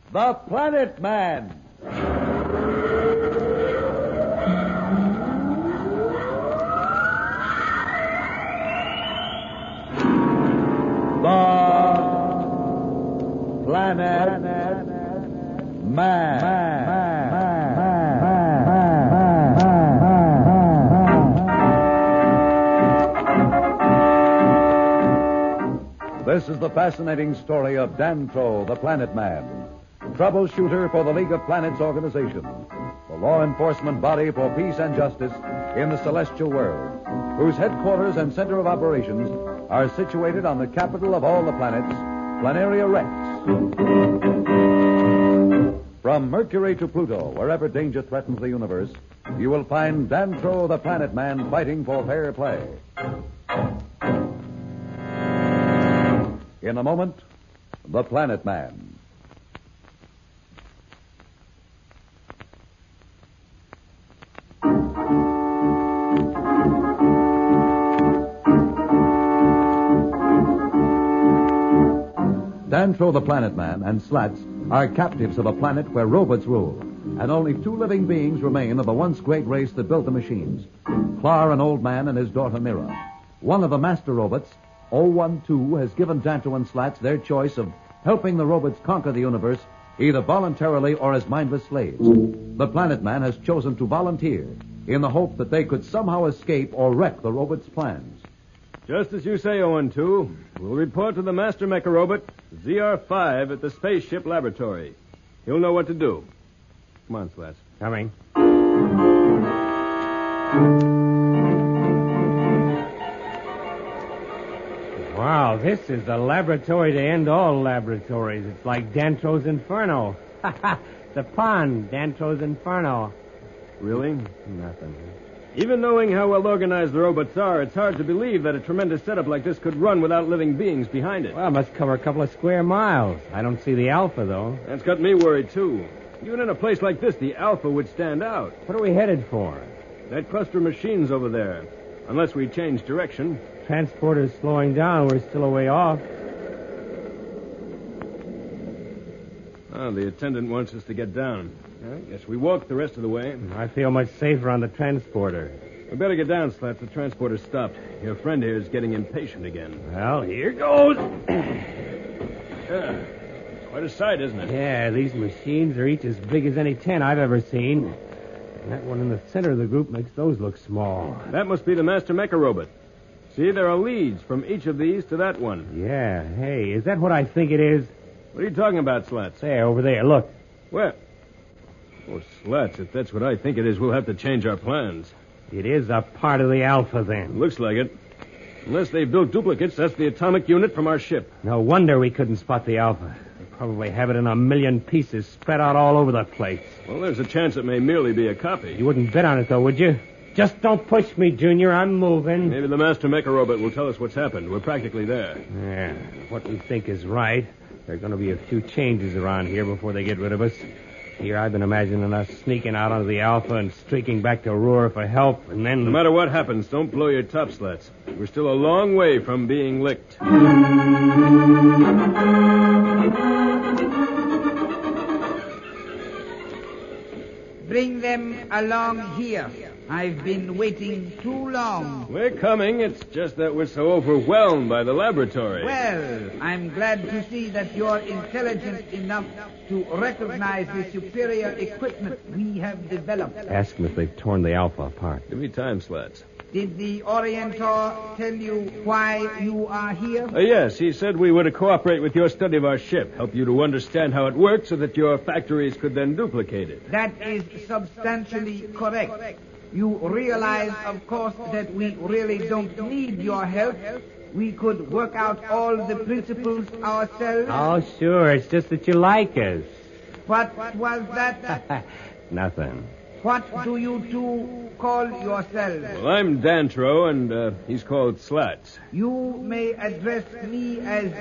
The Planet Man. The Planet Man. This is the fascinating story of Dantro, the Planet Man, troubleshooter for the League of Planets organization, the law enforcement body for peace and justice in the celestial world, whose headquarters and center of operations are situated on the capital of all the planets, Planaria Rex. From Mercury to Pluto, wherever danger threatens the universe, you will find Dantro, the Planet Man, fighting for fair play. In a moment, the Planet Man. Dantro, the Planet Man, and Slats are captives of a planet where robots rule, and only two living beings remain of the once great race that built the machines. Clar, an old man, and his daughter Mira. One of the master robots, 012, has given Dantro and Slats their choice of helping the robots conquer the universe, either voluntarily or as mindless slaves. The Planet Man has chosen to volunteer in the hope that they could somehow escape or wreck the robots' plans. Just as you say, 012. We'll report to the master mecha robot, ZR5, at the spaceship laboratory. He'll know what to do. Come on, Slats. Coming. Wow, this is the laboratory to end all laboratories. It's like Dantro's Inferno. The pond, Dantro's Inferno. Really? Nothing. Even knowing how well organized the robots are, it's hard to believe that a tremendous setup like this could run without living beings behind it. Well, it must cover a couple of square miles. I don't see the Alpha, though. That's got me worried, too. Even in a place like this, the Alpha would stand out. What are we headed for? That cluster of machines over there. Unless we change direction. Transporter's slowing down. We're still a way off. Oh, the attendant wants us to get down. I guess we walk the rest of the way. I feel much safer on the transporter. We better get down, Slats. The transporter's stopped. Your friend here is getting impatient again. Well, here goes. Quite a sight, isn't it? Yeah, these machines are each as big as any tent I've ever seen. And that one in the center of the group makes those look small. That must be the master mecha robot. See, there are leads from each of these to that one. Yeah, hey, is that what I think it is? What are you talking about, Slats? There, over there, look. Where? Oh, Slats, if that's what I think it is, we'll have to change our plans. It is a part of the Alpha, then. Looks like it. Unless they built duplicates, that's the atomic unit from our ship. No wonder we couldn't spot the Alpha. They probably have it in a million pieces spread out all over the place. Well, there's a chance it may merely be a copy. You wouldn't bet on it, though, would you? Just don't push me, Junior. I'm moving. Maybe the master mecha robot will tell us what's happened. We're practically there. Yeah, what we think is right. There are going to be a few changes around here before they get rid of us. Here, I've been imagining us sneaking out onto the Alpha and streaking back to Ruhr for help, and then... No matter what happens, don't blow your top, Slats. We're still a long way from being licked. Bring them along here. I've been waiting too long. We're coming. It's just that we're so overwhelmed by the laboratory. Well, I'm glad to see that you're intelligent enough to recognize the superior equipment we have developed. Ask them if they've torn the Alpha apart. Give me time, Slats. Did the Orientor tell you why you are here? Yes, he said we were to cooperate with your study of our ship, help you to understand how it works so that your factories could then duplicate it. That is substantially correct. You realize, of course, that we really don't need your help. We could work out all the principles ourselves. Oh, sure. It's just that you like us. What was that? Nothing. What do you two call yourselves? Well, I'm Dantro, and he's called Slats. You may address me as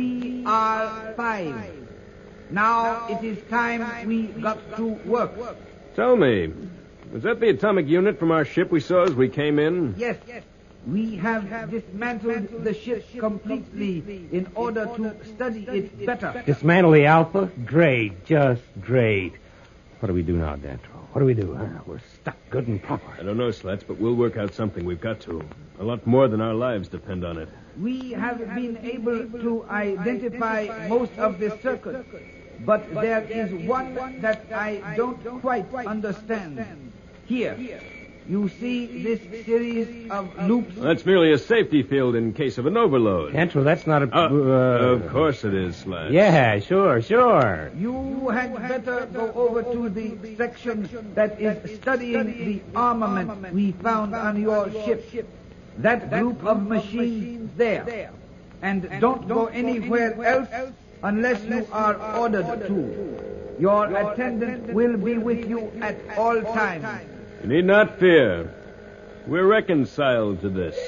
ZR5. Now it is time we got to work. Tell me, was that the atomic unit from our ship we saw as we came in? Yes. We have dismantled the ship completely in order to study it better. Dismantle the Alpha? Great, just great. What do we do now, Dantro? What do we do? We're stuck good and proper. I don't know, Slats, but we'll work out something. We've got to. A lot more than our lives depend on it. We have been able to identify most of the circuits, but there is one that I don't quite understand. Here, you see this series of loops? That's merely a safety field in case of an overload. Dantro, that's not a... Of course it is, Slats. Yeah, sure. You had better go over to the section that is studying the armament we found on your ship. That group of machines there. And don't go anywhere else unless you are ordered to. Your attendant will be with you at all times. You need not fear. We're reconciled to this.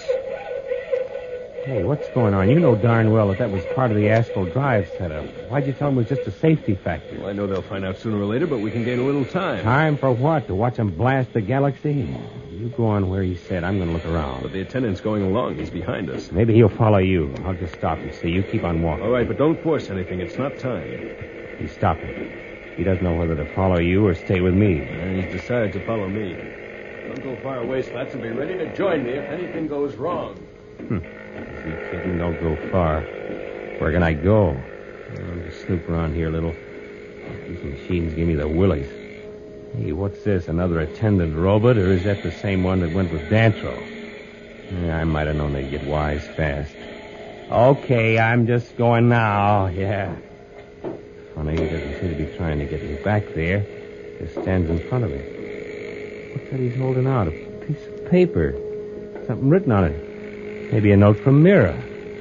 Hey, what's going on? You know darn well that was part of the Astral Drive setup. Why'd you tell them it was just a safety factor? Well, I know they'll find out sooner or later, but we can gain a little time. Time for what? To watch them blast the galaxy? You go on where he said. I'm going to look around. But the attendant's going along. He's behind us. Maybe he'll follow you. I'll just stop and see. You keep on walking. All right, but don't force anything. It's not time. He's stopping. He doesn't know whether to follow you or stay with me. And he's decided to follow me. Don't go far away, Slats, and be ready to join me if anything goes wrong. Is he kidding? Don't go far. Where can I go? I'll just snoop around here a little. These machines give me the willies. Hey, what's this? Another attendant robot, or is that the same one that went with Dantro? I might have known they'd get wise fast. Okay, I'm just going now. Yeah. Funny, he doesn't seem to be trying to get me back there. Just stands in front of me. What's that he's holding out? A piece of paper. Something written on it. Maybe a note from Mira.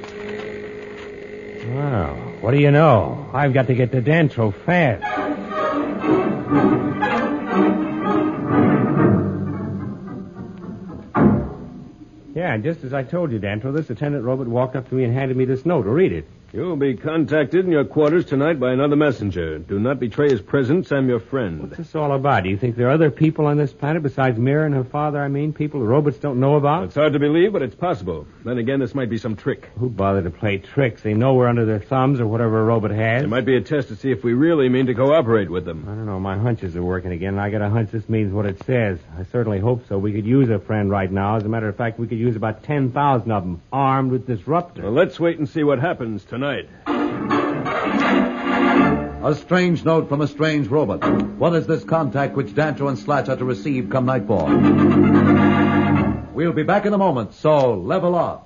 Wow. What do you know? I've got to get to Dantro fast. Yeah, just as I told you, Dantro, this attendant robot walked up to me and handed me this note. Read it. You'll be contacted in your quarters tonight by another messenger. Do not betray his presence. I'm your friend. What's this all about? Do you think there are other people on this planet besides Mira and her father? People the robots don't know about? It's hard to believe, but it's possible. Then again, this might be some trick. Who'd bother to play tricks? They know we're under their thumbs or whatever a robot has. It might be a test to see if we really mean to cooperate with them. I don't know. My hunches are working again, and I got a hunch this means what it says. I certainly hope so. We could use a friend right now. As a matter of fact, we could use about 10,000 of them, armed with disruptors. Well, let's wait and see what happens tonight. A strange note from a strange robot. What is this contact which Dantro and Slats are to receive come nightfall? We'll be back in a moment, so level off.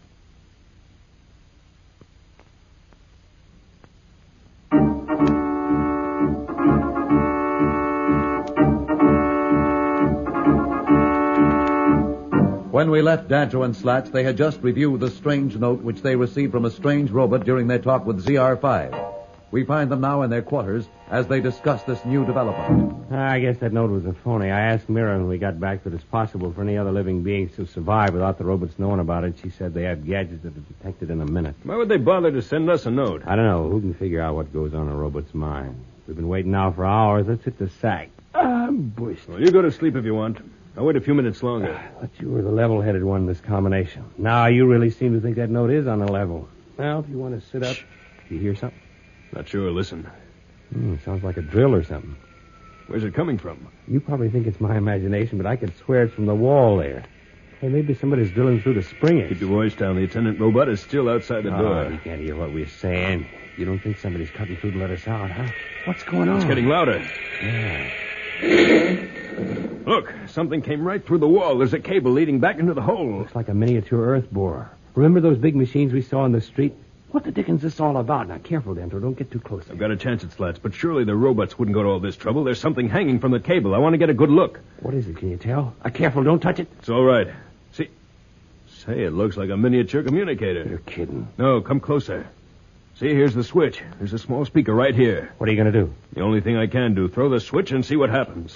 When we left Dantro and Slats, they had just reviewed the strange note which they received from a strange robot during their talk with ZR5. We find them now in their quarters as they discuss this new development. I guess that note was a phony. I asked Mira when we got back that it's possible for any other living beings to survive without the robots knowing about it. She said they have gadgets that are detected in a minute. Why would they bother to send us a note? I don't know. Who can figure out what goes on in a robot's mind? We've been waiting now for hours. Let's hit the sack. I'm bushed. Well, you go to sleep if you want. I'll wait a few minutes longer. But you were the level-headed one in this combination. Now you really seem to think that note is on a level. Well, if you want to sit up, you hear something? Not sure. Listen. Sounds like a drill or something. Where's it coming from? You probably think it's my imagination, but I could swear it's from the wall there. Hey, maybe somebody's drilling through the springers. Keep your voice down. The attendant robot is still outside the door. You can't hear what we're saying. You don't think somebody's cutting through to let us out, huh? What's going on? It's getting louder. Yeah. Look, something came right through the wall. There's a cable leading back into the hole. Looks like a miniature earth borer. Remember those big machines we saw in the street? What the dickens is this all about? Now, careful, Dantro. Don't get too close. I've got a chance at Slats, but surely the robots wouldn't go to all this trouble. There's something hanging from the cable. I want to get a good look. What is it? Can you tell? Careful, don't touch it. It's all right. See? Say, it looks like a miniature communicator. You're kidding. No, come closer. See, here's the switch. There's a small speaker right here. What are you going to do? The only thing I can do, throw the switch and see what happens.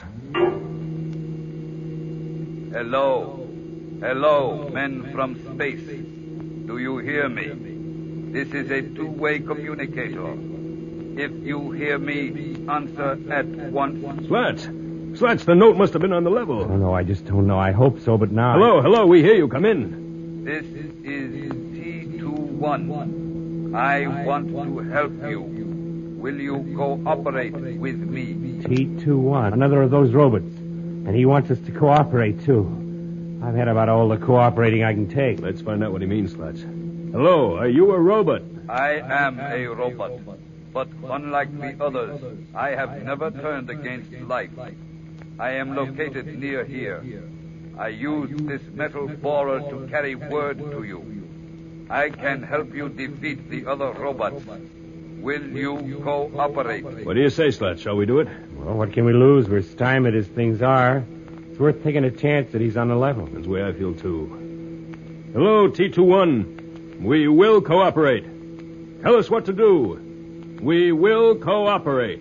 Hello. Hello, men from space. Do you hear me? This is a two-way communicator. If you hear me, answer at once. Slats, the note must have been on the level. I don't know. I just don't know. I hope so, but now... Hello, we hear you. Come in. This is T21. I want to help you. Will you cooperate with me? T21, another of those robots. And he wants us to cooperate, too. I've had about all the cooperating I can take. Let's find out what he means, Slats. Hello, are you a robot? I am a robot, but unlike the others, I have never turned against life. I am located near here. I use this metal borer to carry word to you. I can help you defeat the other robots. Will you cooperate? What do you say, Slats? Shall we do it? Well, what can we lose? We're stymied as things are. It's worth taking a chance that he's on the level. That's the way I feel, too. Hello, T21. We will cooperate. Tell us what to do. We will cooperate.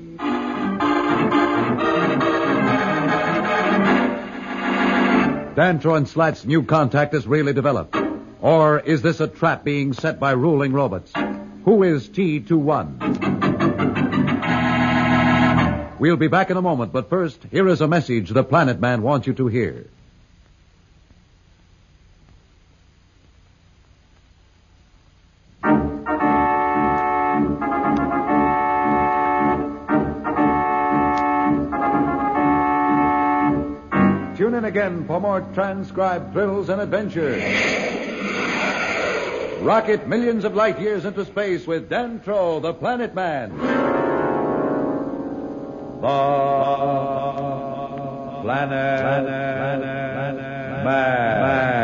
Dantro and Slat's new contact is really developed. Or is this a trap being set by ruling robots? Who is T21? We'll be back in a moment, but first, here is a message the Planet Man wants you to hear. Tune in again for more transcribed thrills and adventures. Rocket millions of light years into space with Dantro, the Planet Man. The Planet Man.